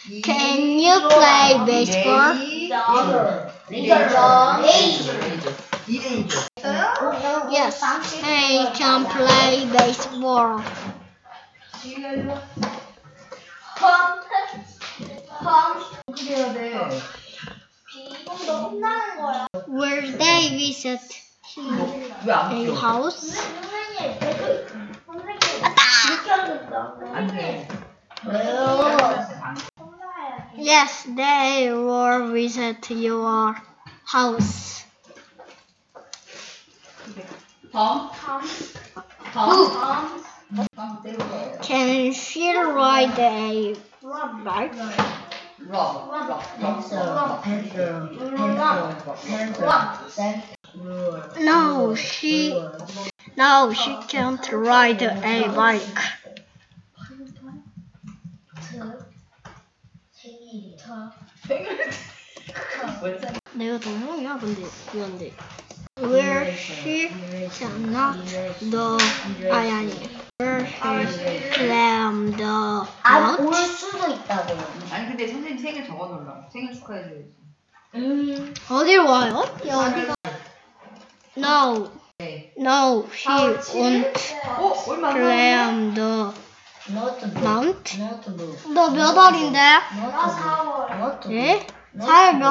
Can you play baseball? Yes, I can play baseball. Where they visit a house? Yes, they will visit your house. Can she ride a bike? No, she can't ride a bike. 내가 더 형이야, 근데 그건데. Where she cannot the Where she climb the mount? 올 수도 있다고요. 아니 근데 선생님 생일 적어놓으라고. 생일 축하해줘야지. 어디로 와요? 어디가? No, she won't climb the mount. 너 몇 월인데? 나 4월. 예? 4월 몇